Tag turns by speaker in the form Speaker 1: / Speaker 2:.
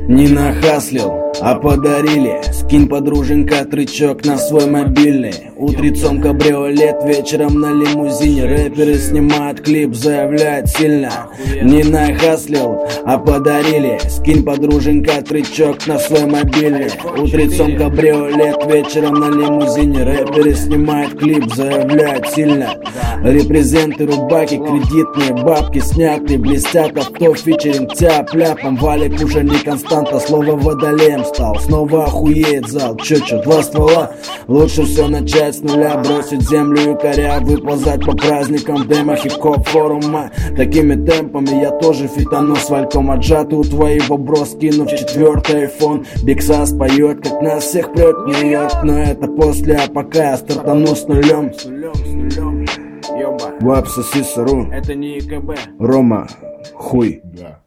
Speaker 1: Не нахаслил, а подарили. Скинь, подруженька, трючок на свой мобильный. Утрецом кабриолет, вечером на лимузине. Рэперы снимают клип, заявляют сильно. Не нахаслил, а подарили. Скинь, подруженька, трючок на свой мобильный. Утрецом кабриолет, вечером на лимузине. Рэперы снимают клип, заявляют сильно. Репрезенты, рубаки, кредитные бабки снятые, блестят авто, фичеринг тяп-ляпом. Валик уже не константа, слово водолеем стал. Снова охуеет зал, чё, два ствола. Лучше все начать с нуля, бросить землю и коря, выползать по праздникам, демо, хип-хоп, форума. Такими темпами я тоже фитану с вальком, отжатый у твоего бро, скинув 4-й iPhone. Бикса споет, как нас всех прет Нью-Йорк, но это после, а пока я стартану с нулем. Вап, соси сару.
Speaker 2: Это не ИКБ.
Speaker 1: Рома, хуй.
Speaker 3: Да.